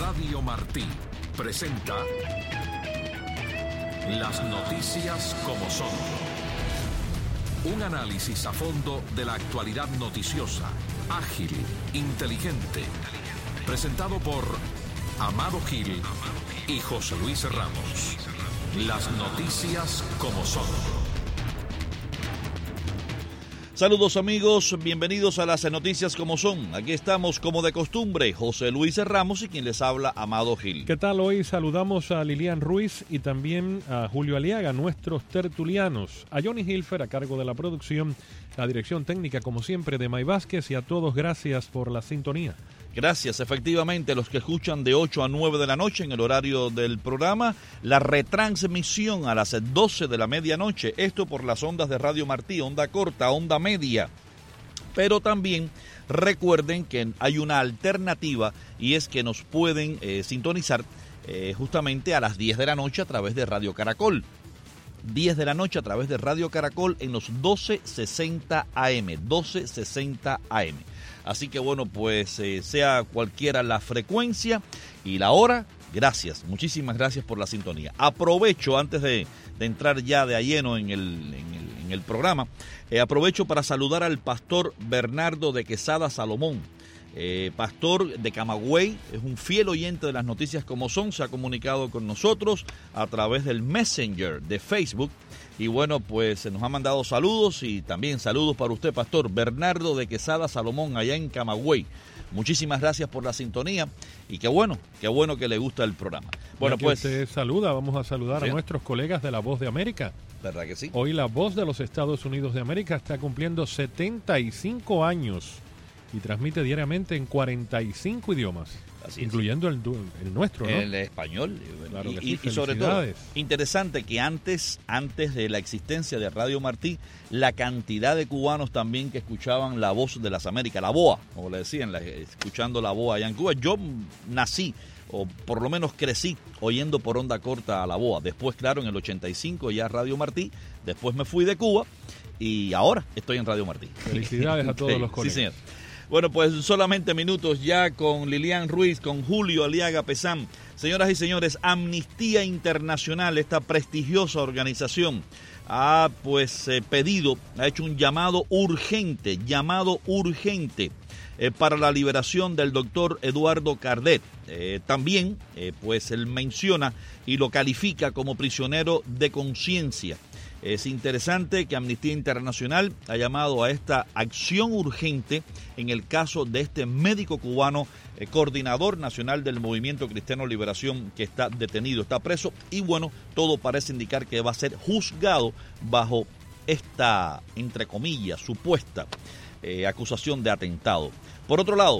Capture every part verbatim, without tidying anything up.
Radio Martí presenta Las noticias como son. Un análisis a fondo de la actualidad noticiosa, ágil, inteligente. Presentado por Amado Gil y José Luis Ramos. Las noticias como son. Saludos amigos, bienvenidos a las noticias como son. Aquí estamos como de costumbre, José Luis Ramos y quien les habla, Amado Gil. ¿Qué tal? Hoy saludamos a Lilian Ruiz y también a Julio Aliaga, nuestros tertulianos, a Johnny Hilfer a cargo de la producción, la dirección técnica como siempre de May Vázquez, y a todos gracias por la sintonía. Gracias, efectivamente, los que escuchan de ocho a nueve de la noche en el horario del programa, la retransmisión a las doce de la medianoche, esto por las ondas de Radio Martí, onda corta, onda media. Pero también recuerden que hay una alternativa y es que nos pueden eh, sintonizar eh, justamente a las diez de la noche a través de Radio Caracol. diez de la noche a través de Radio Caracol en los doce sesenta A M, doce sesenta A M. Así que bueno, pues eh, sea cualquiera la frecuencia y la hora, gracias, muchísimas gracias por la sintonía. Aprovecho, antes de, de entrar ya de a lleno en el, en el, en el programa, eh, aprovecho para saludar al pastor Bernardo de Quesada Salomón. Eh, pastor de Camagüey, es un fiel oyente de las noticias como son, se ha comunicado con nosotros a través del Messenger de Facebook y bueno, pues nos ha mandado saludos y también saludos para usted, pastor Bernardo de Quesada Salomón, allá en Camagüey. Muchísimas gracias por la sintonía y qué bueno, qué bueno que le gusta el programa. Bueno, pues usted saluda, vamos a saludar ¿sí? a nuestros colegas de La Voz de América. ¿Verdad que sí? Hoy La Voz de los Estados Unidos de América está cumpliendo setenta y cinco años. Y transmite diariamente en cuarenta y cinco idiomas, así incluyendo el, el nuestro, ¿no? El español. Claro que y, sí, y sobre todo, interesante que antes, antes de la existencia de Radio Martí, la cantidad de cubanos también que escuchaban La Voz de las Américas, la B O A, como le decían, la, escuchando la B O A allá en Cuba. Yo nací, o por lo menos crecí, oyendo por onda corta a la B O A. Después, claro, en el ochenta y cinco ya Radio Martí. Después me fui de Cuba y ahora estoy en Radio Martí. Felicidades a todos los colegas. Sí, señor. Bueno, pues solamente minutos ya con Lilian Ruiz, con Julio Aliaga Pesán. Señoras y señores, Amnistía Internacional, esta prestigiosa organización, ha pues eh, pedido, ha hecho un llamado urgente, llamado urgente eh, para la liberación del doctor Eduardo Cardet. Eh, también, eh, pues él menciona y lo califica como prisionero de conciencia. Es interesante que Amnistía Internacional ha llamado a esta acción urgente en el caso de este médico cubano, eh, coordinador nacional del Movimiento Cristiano Liberación, que está detenido, está preso, y bueno, todo parece indicar que va a ser juzgado bajo esta, entre comillas, supuesta eh, acusación de atentado. Por otro lado,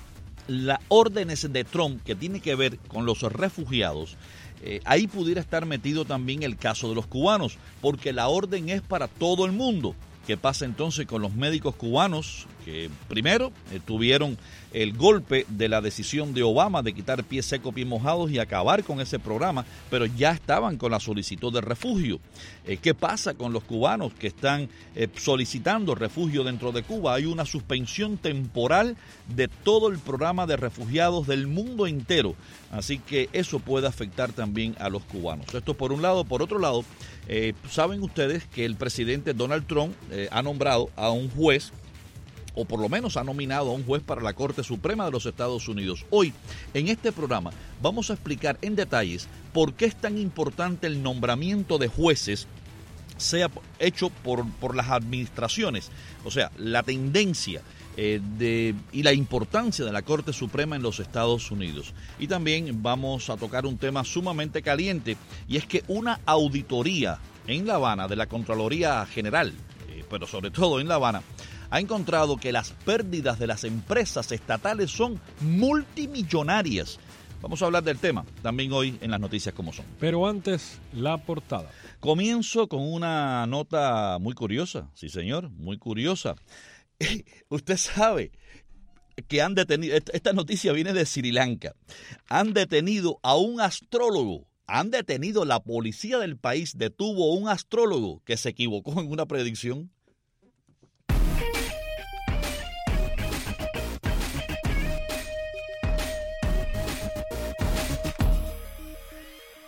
las órdenes de Trump que tiene que ver con los refugiados, Eh, ahí pudiera estar metido también el caso de los cubanos, porque la orden es para todo el mundo. ¿Qué pasa entonces con los médicos cubanos que primero eh, tuvieron el golpe de la decisión de Obama de quitar pie seco, pie mojados y acabar con ese programa, pero ya estaban con la solicitud de refugio? Eh, ¿Qué pasa con los cubanos que están eh, solicitando refugio dentro de Cuba? Hay una suspensión temporal de todo el programa de refugiados del mundo entero, así que eso puede afectar también a los cubanos. Esto por un lado. Por otro lado, eh, saben ustedes que el presidente Donald Trump eh, ha nombrado a un juez, o por lo menos ha nominado a un juez para la Corte Suprema de los Estados Unidos. Hoy, en este programa, vamos a explicar en detalles por qué es tan importante el nombramiento de jueces, sea hecho por, por las administraciones, o sea, la tendencia eh, de, y la importancia de la Corte Suprema en los Estados Unidos. Y también vamos a tocar un tema sumamente caliente, y es que una auditoría en La Habana de la Contraloría General, eh, pero sobre todo en La Habana, ha encontrado que las pérdidas de las empresas estatales son multimillonarias. Vamos a hablar del tema también hoy en las noticias como son. Pero antes, la portada. Comienzo con una nota muy curiosa, sí señor, muy curiosa. Usted sabe que han detenido, esta noticia viene de Sri Lanka, han detenido a un astrólogo. Han detenido, la policía del país detuvo a un astrólogo que se equivocó en una predicción.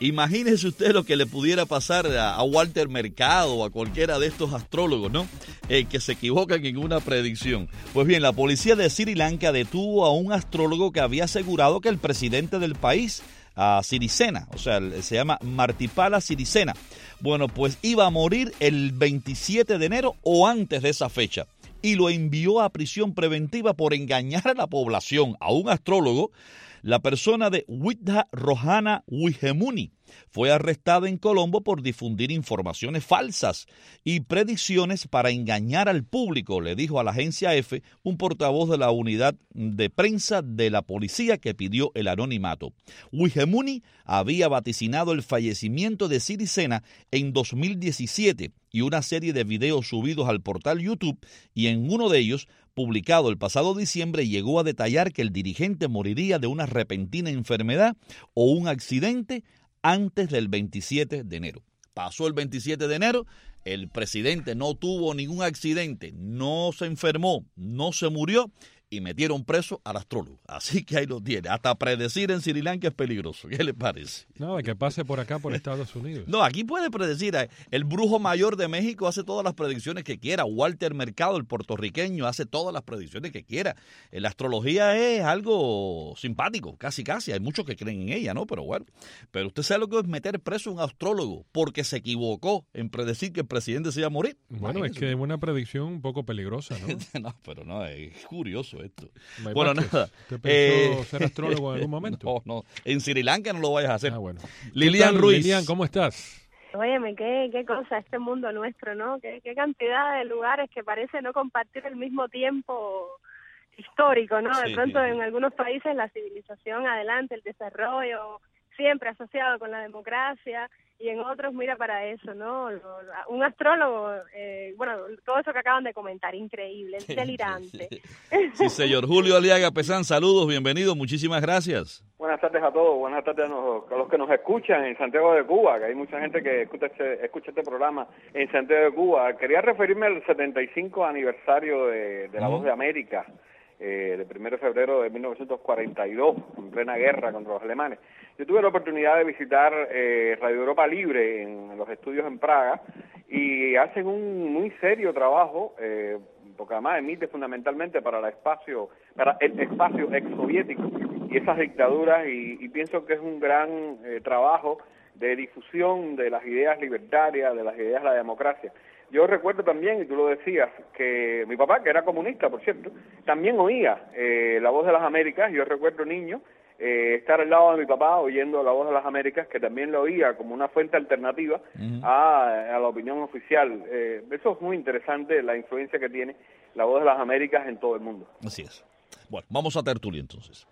Imagínese usted lo que le pudiera pasar a, a Walter Mercado o a cualquiera de estos astrólogos, ¿no? Eh, que se equivocan en una predicción. Pues bien, la policía de Sri Lanka detuvo a un astrólogo que había asegurado que el presidente del país, a Sirisena, o sea, se llama Martipala Sirisena, bueno, pues iba a morir el veintisiete de enero o antes de esa fecha, y lo envió a prisión preventiva por engañar a la población, a un astrólogo. La persona de Widha Rohana Wijemuni fue arrestada en Colombo por difundir informaciones falsas y predicciones para engañar al público, le dijo a la agencia F un portavoz de la unidad de prensa de la policía que pidió el anonimato. Wijemuni había vaticinado el fallecimiento de Sirisena en dos mil diecisiete y una serie de videos subidos al portal YouTube, y en uno de ellos, publicado el pasado diciembre, llegó a detallar que el dirigente moriría de una repentina enfermedad o un accidente antes del veintisiete de enero. Pasó el veintisiete de enero, el presidente no tuvo ningún accidente, no se enfermó, no se murió, y metieron preso al astrólogo. Así que ahí lo tiene. Hasta predecir en Sri Lanka es peligroso. ¿Qué le parece? No, de que pase por acá, por Estados Unidos. No, aquí puede predecir. El brujo mayor de México hace todas las predicciones que quiera. Walter Mercado, el puertorriqueño, hace todas las predicciones que quiera. La astrología es algo simpático, casi casi. Hay muchos que creen en ella, ¿no? Pero bueno. Pero usted sabe lo que es meter preso a un astrólogo porque se equivocó en predecir que el presidente se iba a morir. Bueno, imagínese. Es que es una predicción un poco peligrosa, ¿no? No, pero no, es curioso esto. May Bueno, Vázquez, nada. ¿Te pensó eh, ser astrólogo en algún momento? No, no. En Sri Lanka no lo vayas a hacer. Ah, bueno. Lilian Ruiz. Lilian, ¿cómo estás? Óyeme, qué, qué cosa este mundo nuestro, ¿no? Qué, qué cantidad de lugares que parece no compartir el mismo tiempo histórico, ¿no? De sí, pronto sí. En algunos países la civilización adelante, el desarrollo, siempre asociado con la democracia, y en otros mira para eso, ¿no? Un astrólogo, eh, bueno, todo eso que acaban de comentar, increíble, es delirante. Sí, señor. Julio Aliaga Pesán, saludos, bienvenido, muchísimas gracias. Buenas tardes a todos, buenas tardes a los, a los que nos escuchan en Santiago de Cuba, que hay mucha gente que escucha este, escucha este programa en Santiago de Cuba. Quería referirme al setenta y cinco aniversario de, de La Voz de América, eh, del primero de febrero de mil novecientos cuarenta y dos, en plena guerra contra los alemanes. Yo tuve la oportunidad de visitar eh, Radio Europa Libre en los estudios en Praga, y hacen un muy serio trabajo, eh, porque además emite fundamentalmente para el espacio, para el espacio exsoviético y esas dictaduras, y, y pienso que es un gran eh, trabajo de difusión de las ideas libertarias, de las ideas de la democracia. Yo recuerdo también, y tú lo decías, que mi papá, que era comunista, por cierto, también oía eh, La Voz de las Américas. Yo recuerdo, niño, eh, estar al lado de mi papá oyendo La Voz de las Américas, que también lo oía como una fuente alternativa uh-huh. a, a la opinión oficial. Eh, eso es muy interesante, la influencia que tiene La Voz de las Américas en todo el mundo. Así es. Bueno, vamos a tertulia entonces.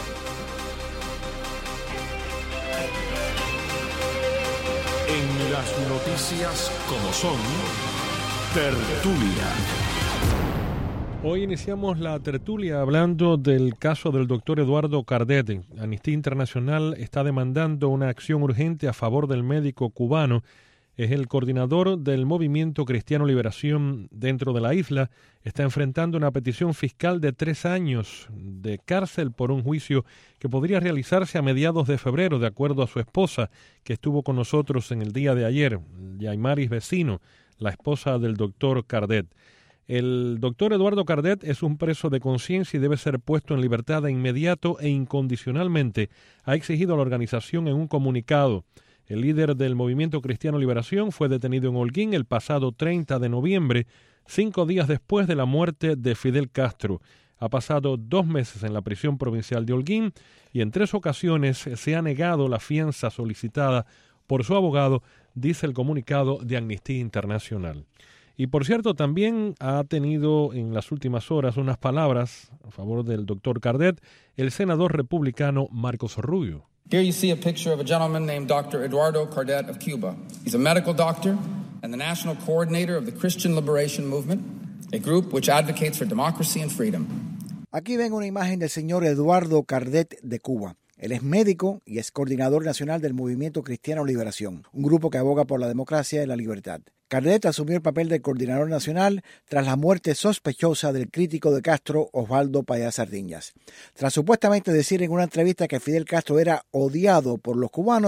En las noticias como son, tertulia. Hoy iniciamos la tertulia hablando del caso del doctor Eduardo Cardet. Amnistía Internacional está demandando una acción urgente a favor del médico cubano. Es el coordinador del Movimiento Cristiano Liberación dentro de la isla. Está enfrentando una petición fiscal de tres años de cárcel por un juicio que podría realizarse a mediados de febrero, de acuerdo a su esposa, que estuvo con nosotros en el día de ayer, Yaimaris Vecino, la esposa del doctor Cardet. El doctor Eduardo Cardet es un preso de conciencia y debe ser puesto en libertad de inmediato e incondicionalmente, ha exigido la organización en un comunicado. El líder del Movimiento Cristiano Liberación fue detenido en Holguín el pasado treinta de noviembre, cinco días después de la muerte de Fidel Castro. Ha pasado dos meses en la prisión provincial de Holguín y en tres ocasiones se ha negado la fianza solicitada por su abogado, dice el comunicado de Amnistía Internacional. Y por cierto, también ha tenido en las últimas horas unas palabras a favor del doctor Cardet el senador republicano Marcos Rubio. Here you see a picture of a gentleman named Doctor Eduardo Cardet of Cuba. He's a medical doctor and the national coordinator of the Christian Liberation Movement, a group which advocates for democracy and freedom. Aquí ven una imagen del señor Eduardo Cardet de Cuba. Él es médico y es coordinador nacional del Movimiento Cristiano Liberación, un grupo que aboga por la democracia y la libertad. Cardet asumió el papel de coordinador nacional tras la muerte sospechosa del crítico de Castro, Osvaldo Payá Sardiñas. Tras supuestamente decir en una entrevista que Fidel Castro era odiado por los cubanos,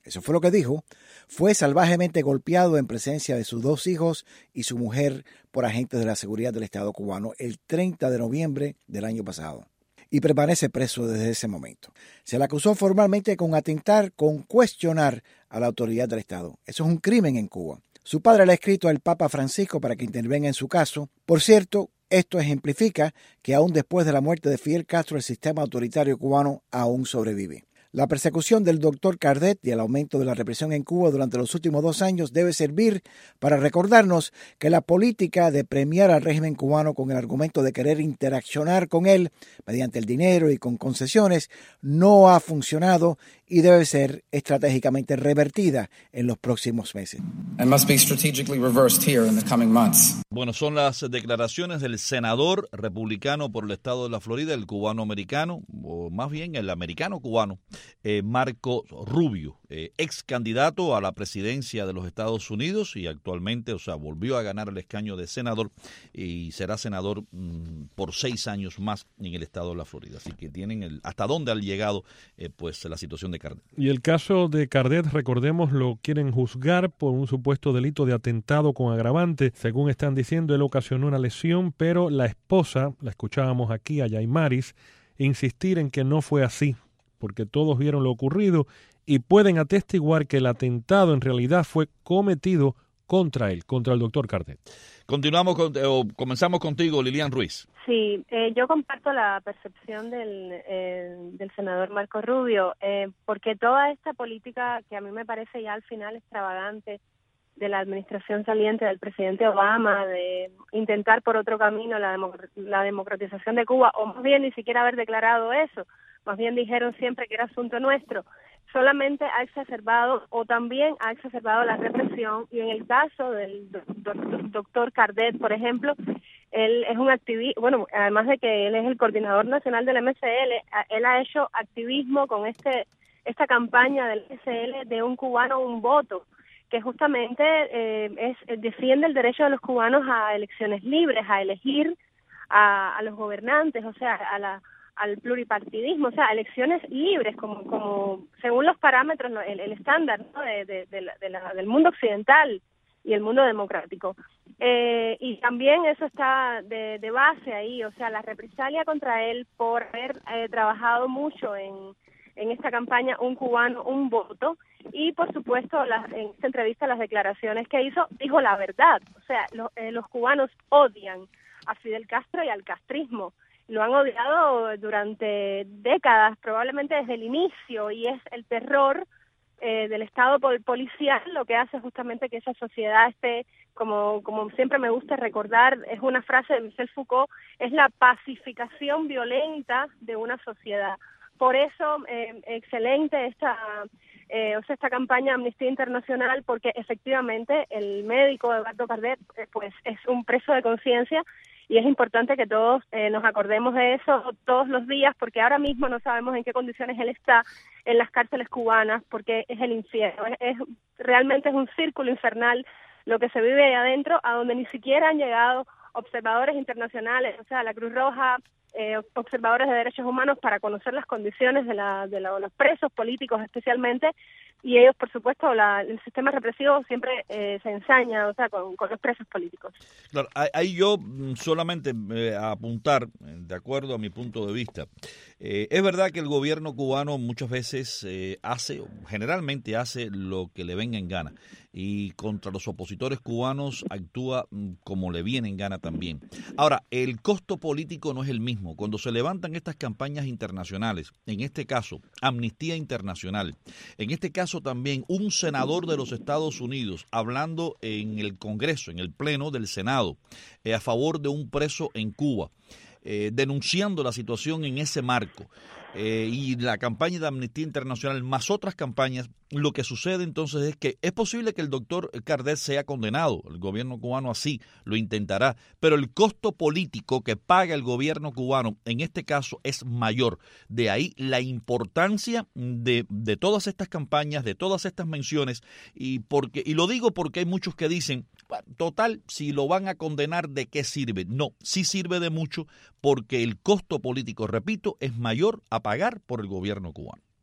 Eso fue lo que dijo. Fue salvajemente golpeado en presencia de sus dos hijos y su mujer por agentes de la seguridad del Estado cubano el treinta de noviembre del año pasado. Y permanece preso desde ese momento. Se le acusó formalmente con atentar, con cuestionar a la autoridad del Estado. Eso es un crimen en Cuba. Su padre le ha escrito al Papa Francisco para que intervenga en su caso. Por cierto, esto ejemplifica que aún después de la muerte de Fidel Castro, el sistema autoritario cubano aún sobrevive. La persecución del doctor Cardet y el aumento de la represión en Cuba durante los últimos dos años debe servir para recordarnos que la política de premiar al régimen cubano con el argumento de querer interaccionar con él mediante el dinero y con concesiones no ha funcionado y debe ser estratégicamente revertida en los próximos meses. And must be strategically reversed here in the coming months. Bueno, son las declaraciones del senador republicano por el estado de la Florida, el cubano-americano, o más bien el americano-cubano, eh, Marco Rubio, eh, ex candidato a la presidencia de los Estados Unidos y actualmente, o sea, volvió a ganar el escaño de senador y será senador mmm, por seis años más en el estado de la Florida. Así que tienen el, hasta dónde ha llegado eh, pues la situación de Cardet. Y el caso de Cardet, recordemos, lo quieren juzgar por un supuesto delito de atentado con agravante. Según están diciendo, él ocasionó una lesión, pero la esposa, la escuchábamos aquí, a Yaimaris, insistir en que no fue así, porque todos vieron lo ocurrido y pueden atestiguar que el atentado en realidad fue cometido contra él, contra el doctor Cardet. Continuamos con, o comenzamos contigo, Lilian Ruiz. Sí, eh, yo comparto la percepción del, eh, del senador Marco Rubio, eh, porque toda esta política que a mí me parece ya al final extravagante de la administración saliente del presidente Obama, de intentar por otro camino la, democ- la democratización de Cuba, o más bien ni siquiera haber declarado eso, más bien dijeron siempre que era asunto nuestro, solamente ha exacerbado o también ha exacerbado la represión. Y en el caso del do- do- doctor Cardet, por ejemplo, él es un activista, bueno, además de que él es el coordinador nacional del M S L, él ha hecho activismo con este esta campaña del M S L de un cubano, un voto, que justamente eh, es defiende el derecho de los cubanos a elecciones libres, a elegir a, a los gobernantes, o sea, a la al pluripartidismo, o sea, elecciones libres, como como según los parámetros, ¿no? el, el estándar, ¿no? de, de, de la, de la, del mundo occidental y el mundo democrático. Eh, y también eso está de, de base ahí, o sea, la represalia contra él por haber eh, trabajado mucho en, en esta campaña Un Cubano, Un Voto, y por supuesto las, en esta entrevista las declaraciones que hizo, dijo la verdad, o sea, lo, eh, los cubanos odian a Fidel Castro y al castrismo, lo han odiado durante décadas, probablemente desde el inicio, y es el terror eh, del Estado pol- policial lo que hace justamente que esa sociedad esté, como como siempre me gusta recordar, es una frase de Michel Foucault, es la pacificación violenta de una sociedad. Por eso, eh, excelente esta eh, o sea, esta campaña Amnistía Internacional, porque efectivamente el médico Eduardo Cardet eh, pues es un preso de conciencia. Y es importante que todos eh, nos acordemos de eso todos los días, porque ahora mismo no sabemos en qué condiciones él está en las cárceles cubanas, porque es el infierno. Es, es realmente es un círculo infernal lo que se vive ahí adentro, a donde ni siquiera han llegado observadores internacionales, o sea, la Cruz Roja, eh, observadores de derechos humanos, para conocer las condiciones de, la, de la, los presos políticos especialmente, y ellos, por supuesto, la, el sistema represivo siempre eh, se ensaña, o sea, con, con los presos políticos. Claro, ahí yo solamente eh, a apuntar, de acuerdo a mi punto de vista, eh, es verdad que el gobierno cubano muchas veces eh, hace, generalmente hace lo que le venga en gana, y contra los opositores cubanos actúa como le viene en gana también. Ahora, el costo político no es el mismo. Cuando se levantan estas campañas internacionales, en este caso, Amnistía Internacional, en este caso también un senador de los Estados Unidos hablando en el Congreso, en el Pleno del Senado, eh, a favor de un preso en Cuba, eh, denunciando la situación en ese marco, eh, y la campaña de Amnistía Internacional más otras campañas, lo que sucede entonces es que es posible que el doctor Cardet sea condenado, el gobierno cubano así lo intentará, pero el costo político que paga el gobierno cubano en este caso es mayor. De ahí la importancia de, de todas estas campañas, de todas estas menciones, y porque y lo digo porque hay muchos que dicen, total, si lo van a condenar, ¿de qué sirve? No, sí sirve de mucho, porque el costo político, repito, es mayor a pagar por el gobierno cubano.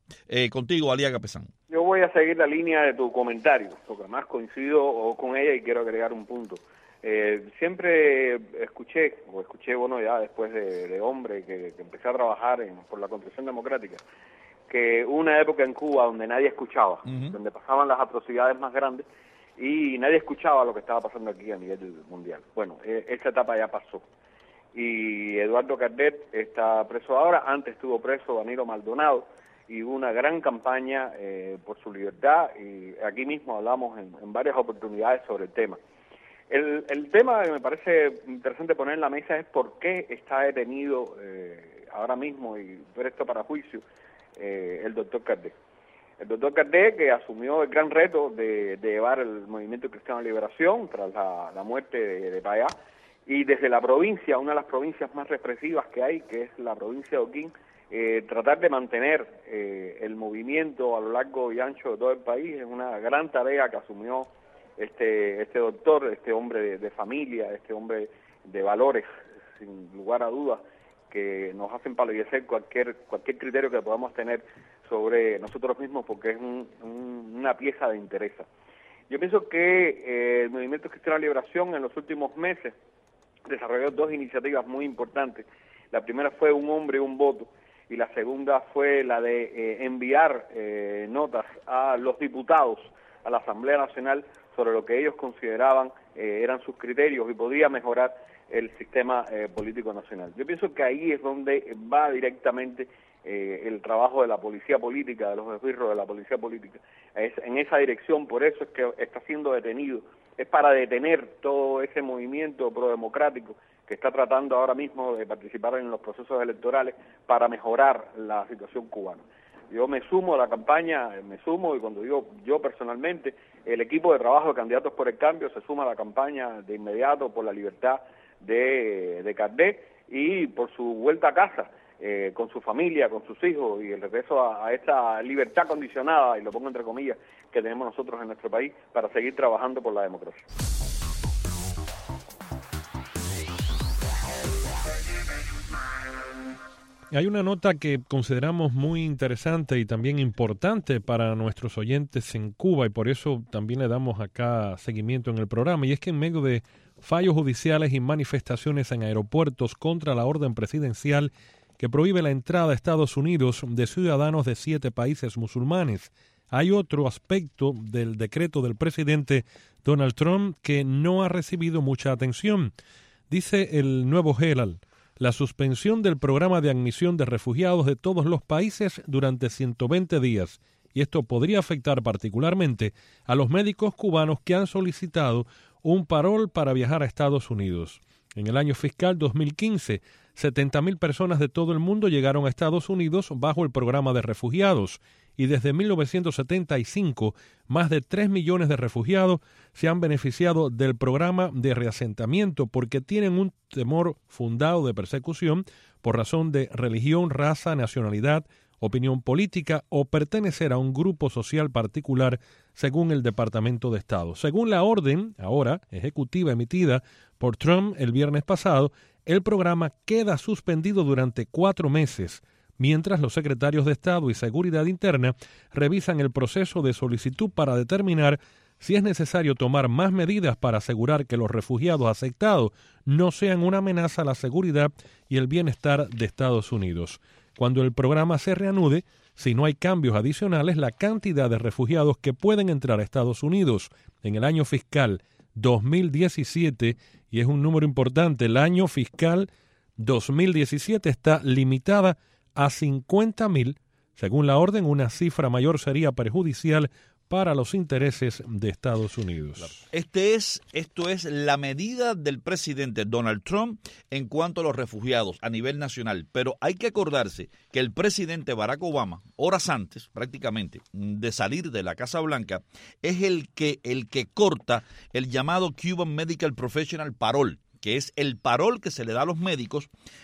Eh, contigo, Aliaga Pesán. Yo voy a seguir la línea de tu comentario, porque además coincido con ella y quiero agregar un punto. Eh, siempre escuché, o escuché, bueno, ya después de, de hombre, que, que empecé a trabajar en, por la construcción democrática, que hubo una época en Cuba donde nadie escuchaba, uh-huh. donde pasaban las atrocidades más grandes y nadie escuchaba lo que estaba pasando aquí a nivel mundial. Bueno, eh, esa etapa ya pasó. Y Eduardo Cardet está preso ahora, antes estuvo preso Danilo Maldonado, y hubo una gran campaña eh, por su libertad, y aquí mismo hablamos en, en varias oportunidades sobre el tema. El, el tema que me parece interesante poner en la mesa es por qué está detenido eh, ahora mismo y presto para juicio eh, el doctor Cardet. El doctor Cardet, que asumió el gran reto de, de llevar el Movimiento Cristiano de Liberación tras la, la muerte de, de Payá, y desde la provincia, una de las provincias más represivas que hay, que es la provincia de Oquín, eh, tratar de mantener eh, el movimiento a lo largo y ancho de todo el país es una gran tarea que asumió este este doctor, este hombre de, de familia, este hombre de valores, sin lugar a dudas, que nos hacen palidecer cualquier cualquier criterio que podamos tener sobre nosotros mismos, porque es un, un, una pieza de interés. Yo pienso que eh, el Movimiento Cristiano de Liberación en los últimos meses desarrolló dos iniciativas muy importantes. La primera fue Un Hombre, Un Voto, y la segunda fue la de eh, enviar eh, notas a los diputados, a la Asamblea Nacional, sobre lo que ellos consideraban eh, eran sus criterios y podía mejorar el sistema eh, político nacional. Yo pienso que ahí es donde va directamente eh, el trabajo de la policía política, de los esbirros de la policía política. Es en esa dirección, por eso es que está siendo detenido. Es para detener todo ese movimiento prodemocrático que está tratando ahora mismo de participar en los procesos electorales para mejorar la situación cubana. Yo me sumo a la campaña, me sumo, y cuando digo yo personalmente, el equipo de trabajo de Candidatos por el Cambio se suma a la campaña de inmediato por la libertad de, de Cardet y por su vuelta a casa, eh, con su familia, con sus hijos, y el regreso a, a esa libertad condicionada, y lo pongo entre comillas, que tenemos nosotros en nuestro país para seguir trabajando por la democracia. Hay una nota que consideramos muy interesante y también importante para nuestros oyentes en Cuba, y por eso también le damos acá seguimiento en el programa, y es que en medio de fallos judiciales y manifestaciones en aeropuertos contra la orden presidencial que prohíbe la entrada a Estados Unidos de ciudadanos de siete países musulmanes, hay otro aspecto del decreto del presidente Donald Trump que no ha recibido mucha atención. Dice el Nuevo Herald: la suspensión del programa de admisión de refugiados de todos los países durante ciento veinte días, y esto podría afectar particularmente a los médicos cubanos que han solicitado un parol para viajar a Estados Unidos. En el año fiscal dos mil quince, setenta mil personas de todo el mundo llegaron a Estados Unidos bajo el programa de refugiados, y desde mil novecientos setenta y cinco, más de tres millones de refugiados se han beneficiado del programa de reasentamiento porque tienen un temor fundado de persecución por razón de religión, raza, nacionalidad, opinión política o pertenecer a un grupo social particular, según el Departamento de Estado. Según la orden, ahora, ejecutiva emitida por Trump el viernes pasado, el programa queda suspendido durante cuatro meses, mientras los secretarios de Estado y Seguridad Interna revisan el proceso de solicitud para determinar si es necesario tomar más medidas para asegurar que los refugiados aceptados no sean una amenaza a la seguridad y el bienestar de Estados Unidos. Cuando el programa se reanude, si no hay cambios adicionales, la cantidad de refugiados que pueden entrar a Estados Unidos en el año fiscal dos mil diecisiete, y es un número importante, el año fiscal dos mil diecisiete está limitada a cincuenta mil. Según la orden, una cifra mayor sería perjudicial para los intereses de Estados Unidos. Este es, esto es la medida del presidente Donald Trump en cuanto a los refugiados a nivel nacional. Pero hay que acordarse que el presidente Barack Obama, horas antes prácticamente de salir de la Casa Blanca, es el que, el que corta el llamado Cuban Medical Professional Parole, que es el parol que se le da a los médicos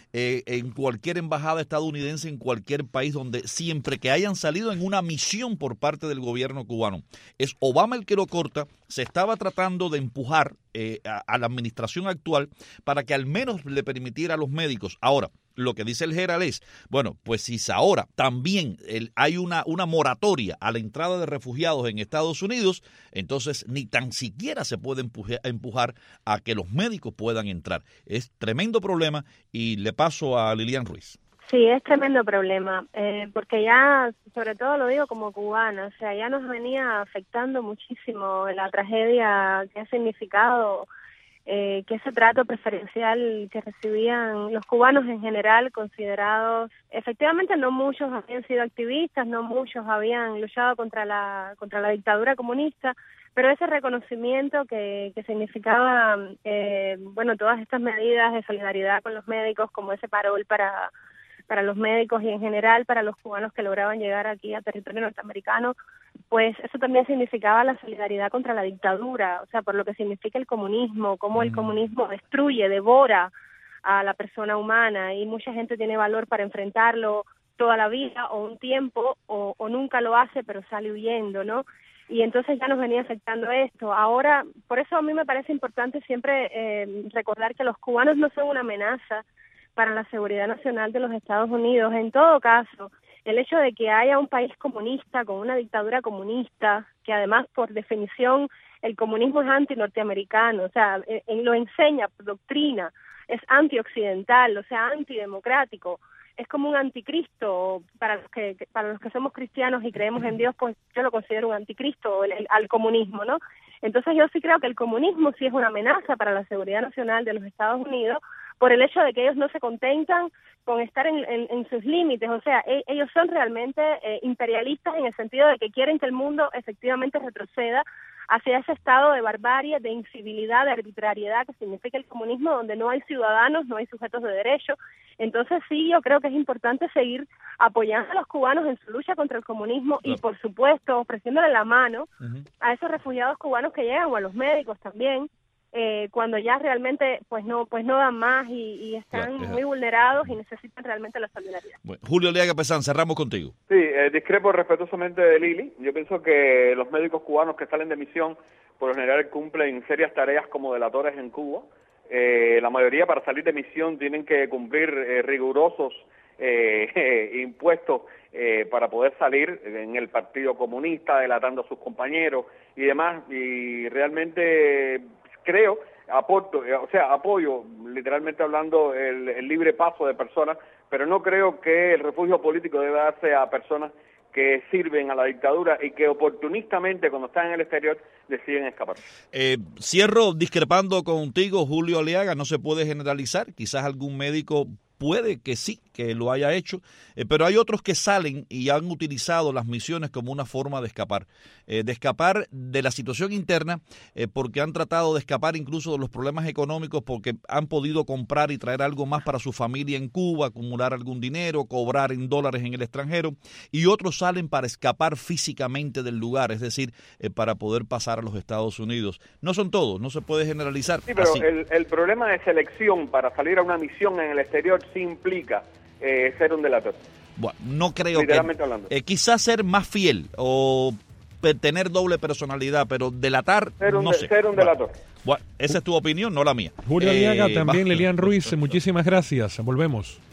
eh, en cualquier embajada estadounidense, en cualquier país donde siempre que hayan salido en una misión por parte del gobierno cubano. Es Obama el que lo corta. Se estaba tratando de empujar eh, a, a la administración actual para que al menos le permitiera a los médicos. Ahora, lo que dice el Herald es, bueno, pues si ahora también el, hay una, una moratoria a la entrada de refugiados en Estados Unidos, entonces ni tan siquiera se puede empujar, empujar a que los médicos puedan entrar. Es tremendo problema y le paso a Lilian Ruiz. Sí, es tremendo problema, eh, porque ya, sobre todo lo digo como cubana, o sea, ya nos venía afectando muchísimo la tragedia que ha significado eh, que ese trato preferencial que recibían los cubanos en general, considerados, efectivamente no muchos habían sido activistas, no muchos habían luchado contra la contra la dictadura comunista, pero ese reconocimiento que, que significaba, eh, bueno, todas estas medidas de solidaridad con los médicos, como ese parol para para los médicos y en general para los cubanos que lograban llegar aquí a territorio norteamericano, pues eso también significaba la solidaridad contra la dictadura, o sea, por lo que significa el comunismo, cómo el comunismo destruye, devora a la persona humana, y mucha gente tiene valor para enfrentarlo toda la vida o un tiempo, o, o nunca lo hace pero sale huyendo, ¿no? Y entonces ya nos venía afectando esto. Ahora, por eso a mí me parece importante siempre eh, recordar que los cubanos no son una amenaza para la seguridad nacional de los Estados Unidos. En todo caso, el hecho de que haya un país comunista con una dictadura comunista, que además por definición el comunismo es anti-norteamericano, o sea, en, lo enseña por doctrina, es anti-occidental, o sea, antidemocrático, es como un anticristo para los que para los que somos cristianos y creemos en Dios, pues yo lo considero un anticristo el, el, al comunismo, ¿no? Entonces yo sí creo que el comunismo sí es una amenaza para la seguridad nacional de los Estados Unidos, por el hecho de que ellos no se contentan con estar en, en, en sus límites, o sea, e, ellos son realmente eh, imperialistas en el sentido de que quieren que el mundo efectivamente retroceda hacia ese estado de barbarie, de incivilidad, de arbitrariedad que significa el comunismo, donde no hay ciudadanos, no hay sujetos de derecho. Entonces sí, yo creo que es importante seguir apoyando a los cubanos en su lucha contra el comunismo y, por supuesto, ofreciéndole la mano uh-huh. a esos refugiados cubanos que llegan, o a los médicos también, Eh, cuando ya realmente pues no pues no dan más y, y están claro, muy vulnerados y necesitan realmente la solidaridad. Bueno, Julio Aliaga Pesán, cerramos contigo. Sí, eh, discrepo respetuosamente de Lili. Yo pienso que los médicos cubanos que salen de misión por lo general cumplen serias tareas como delatores en Cuba. Eh, la mayoría para salir de misión tienen que cumplir eh, rigurosos eh, eh, impuestos eh, para poder salir en el Partido Comunista, delatando a sus compañeros y demás, y realmente creo, aporto, o sea, apoyo, literalmente hablando, el, el libre paso de personas, pero no creo que el refugio político debe darse a personas que sirven a la dictadura y que oportunistamente, cuando están en el exterior, deciden escapar. Eh, cierro discrepando contigo, Julio Aliaga, no se puede generalizar, quizás algún médico puede que sí, que lo haya hecho, eh, pero hay otros que salen y han utilizado las misiones como una forma de escapar, eh, de escapar de la situación interna, eh, porque han tratado de escapar incluso de los problemas económicos, porque han podido comprar y traer algo más para su familia en Cuba, acumular algún dinero, cobrar en dólares en el extranjero, y otros salen para escapar físicamente del lugar, es decir, eh, para poder pasar a los Estados Unidos. No son todos, no se puede generalizar. Sí, pero el, el problema de selección para salir a una misión en el exterior sí implica eh, ser un delator. Bueno, no creo que... hablando. Eh, quizás ser más fiel o tener doble personalidad, pero delatar, ser un, no sé. Ser un delator. Bueno, bueno, esa es tu opinión, no la mía. Julio Aliaga, eh, también va. Lilian Ruiz, muchísimas gracias. Volvemos.